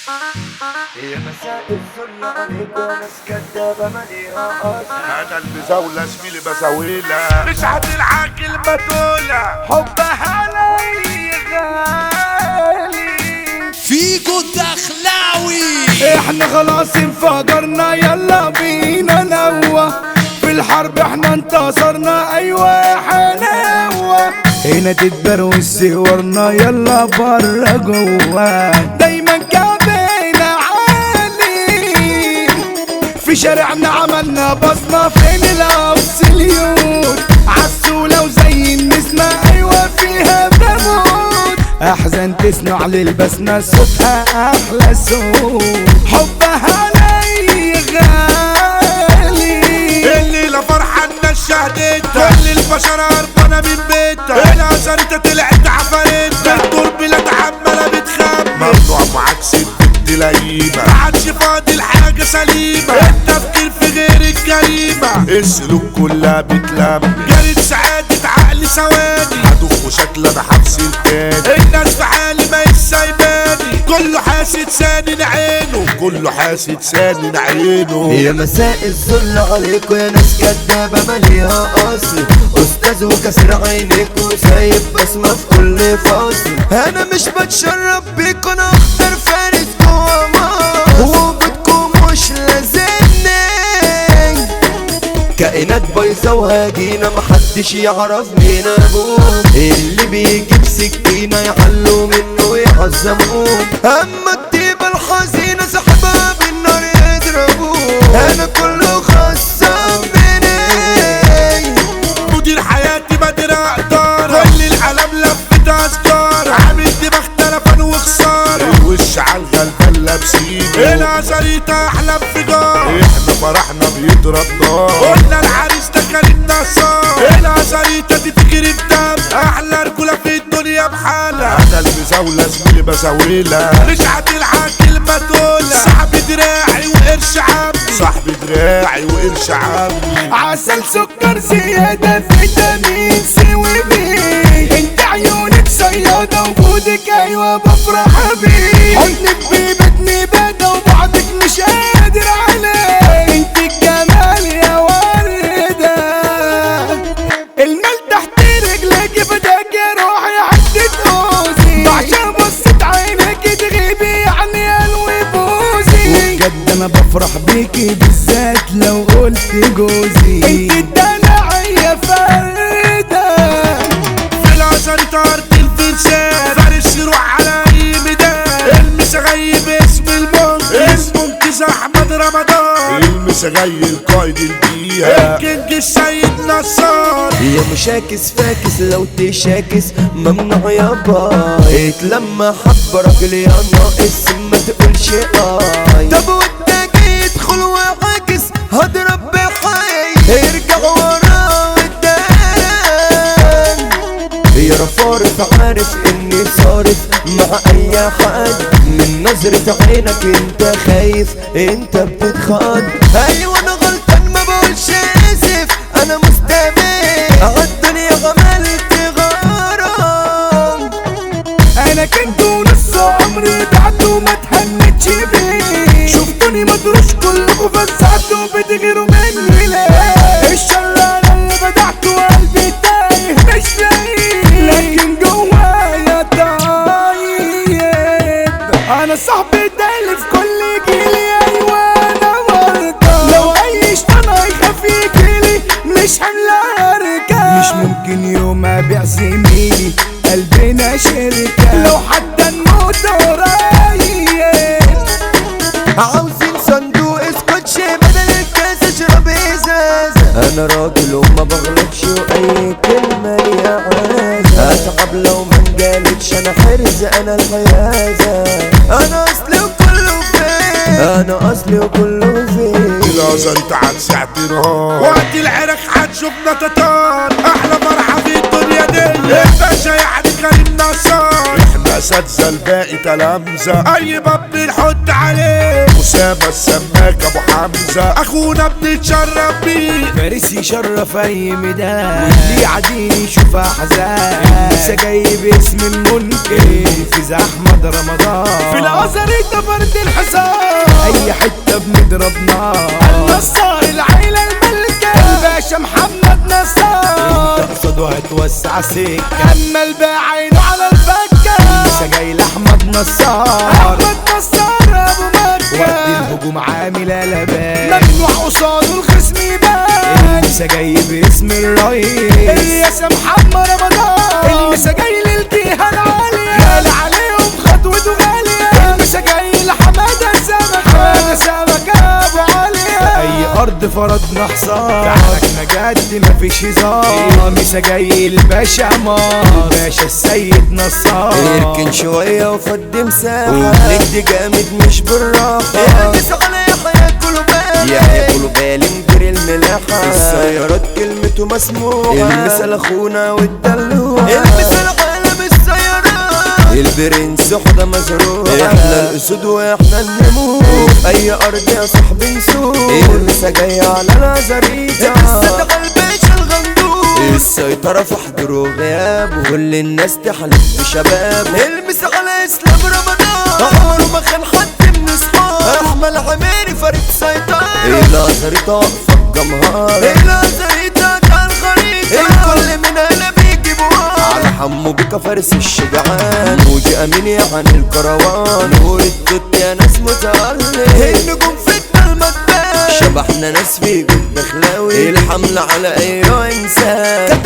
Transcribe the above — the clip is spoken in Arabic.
يا مساء الذل عليكم ناس كدابة مليئة أصل. انا المزاولة زميلي بساويلة مش هتلعب كلمة تقولها حبها لي غالي فيكو دخلاوي. احنا خلاص انفجرنا يلا بينا نوه في الحرب احنا انتصرنا ايوه حنوه هنا تتبروز صورنا يلا برا جوا دايما كعبنا عالي في شارعنا عملنا بصمة فين الاوسليوت عالسولة وزي النسمة ايوه فيها بموت احزان تصنع للبسمة صوتها احلى صوت حبها لي غالي الليلة فرحة الناس شهدتها كل البشر هربانة من بيتها العسرية طلعت عفاريتها التربة لا عمالة بتخمن ممنوع معاك ست لئيمة معادش فاضل حاجة سليمة التفكير في غير الجريمة السلوك كلها بتلم جريت سعادة عقلي ثواني هدوخ وشكل انا حبس التاني الناس في حالي ما يسايباني كله حاسد سانن عينه كله حاسد سانن عينه يا مساء الذل عليكم يا ناس كدابة مليئة أصل أستاذ وكسر عينيك وسايب بسمة في كل فصل أنا مش بتشرب بيكم أنا أخطر فارس جوا مصر وجودكم مش لازمني كائنات بايظة وهاجينا محدش يعرف مين أبوه اللي بيجيب سكينة يعلوا منه يعظموه أما الطيبة الحزينة صاحبها بالنار يضربوه أنا كله خصم مني مدير حياتي بدر اقدار كل العالم لفت اشجار عامل دماغ تلفن وخسارة الوش عالغلبان لابسينه العسرية احلى انفجار احنا فرحنا بيضرب نار قلنا العريس ده كان نصار العسرية دي تجري بدم احلى رجولة في الدنيا بحالها انا المزاولة زميلي بساويلة مش هتلحق كلمة تقولها صاحبي دراعي وقرش عمي صاحبي دراعي وقرش عمي عسل سكر زيادة فيتامين سي وبي انت عيونك صيادة وجودك ايوه بفرح بيه حضنك بيبتني بدة وبعدك مش قادر عليه انت الجمال يا وردة المال تحت رجلك بدك روحي حدد اوزي بعشان بصت عينك تغيبي يعني قلبي بوزي وبجد انا بفرح بيكي بالذات لو قلت جوزي انت الدلع يا فردة في العسرية ارض الفرسان فارس يروح على اي ميدان المسغيب اسم المنقذ اسمه انقذ احمد رمضان المسغي القائد البيئة الكينج السيد نصار يا مشاكس فاكس لو تشاكس ممنوع يابا اتلمى حب راجل يا ناقص ما تقولش طب وانت جاي يدخل وعاكس هضرب بحي ارجع ورا قدام يا رفارف عارف اني صارف مع اي حد من نظرة عينك انت خايف انت بتتخاض ايوه انا غلطان ما بقولش اسف انا مستمر عالدنيا عملت غرام انا كنت نص عمري بعد وما تهنتش بيه شفتوني مدروش كلكوا فزعتوا بتغيروا مني ليه الشر انا اللي بدعت وقلبي تايه مش لاقيه لكن جوايا طيب انا صاحبي دالي في كل جيلي ايوه انا مرضى لو اي شيطان هيخاف يجيلي مش حمل اركب مش ممكن يوم ابيع زميلي قلبنا شركة لو حتى نموت قريب عاوزين صندوق اسكوتش بدل الكاس اشرب ازازة انا راجل وما بغلطش واي كلمة ليها عازة اتعب لو ما انجالتش انا حرز انا الغيازة انا اصلي وكله فين انا اصلي وكله فين العسرية عكس اعتراض وقت العرق هتشوفنا تتار احلى فرحة في الدنيا دي الباشا يعني كريم نصار احنا الاساتذه الباقي تلامذه، اي باب بنحط عليه اسامه السماك ابو حمزه، اخونا بنتشرف بيه. فارس يشرف اي ميدان واللي عادين يشوف احزان، لسه جاي باسم المنكر في احمد رمضان، في الازهر انت فرد الحصان، اي حته بنضرب نار. النصار العيله الملكه، الباشا محمد نصار، تقصد وهتوسع سكه، اما الباع عينه على الفكه، لسه جاي لاحمد نصار، احمد نصار ابو مكه، ودي الهجوم عامل قلبان، ممنوع قصاده الخصم يبان، لسه جاي باسم الرئيس الياس محمد رمضان، المسا جاي للجهه العاليه، غالي عليهم خطوته غاليه، المسا جاي لحماده السمكه، حماده سمكه ابو عليا، اي ارض فرضنا حصار، تعاركنا جد مفيش هزار، مسا جاي الباشا عمار، باشا السيد نصار، اركن شويه وفد مساحه، وندي جامد مش بالراحه، البس على يحيى كله بالي، يحيى كله بالي مدير الملاحه، السيارات كلمته مسموعه، المثل اخونا والدلوعه، البس العالم السيارات، البرنس حدا مزروع، احنا الاسود واحنا النمور، اي ارض يا صاحبي نسوق، المسا جاي على الازاريتا، الصدق الباشا الغندور، السيطرة في حضور وغياب، كل الناس تحلف بشباب، البس على اسلام رمضان، عمره ما خان حد من اصحاب، احمد عميري فريق سيطرة، الازاريتا واقفة بجمهار، الازاريتا كان خريطة، الكل من هنا بيجيبوا على حمو بيكا فارس الشجعان، موجي امين يعني الكروان، نور التوت يا ناس متألق، النجوم فتنة المدبان، شبحنا ناس في جد بخلاوي، الحملة على ايوه انسان.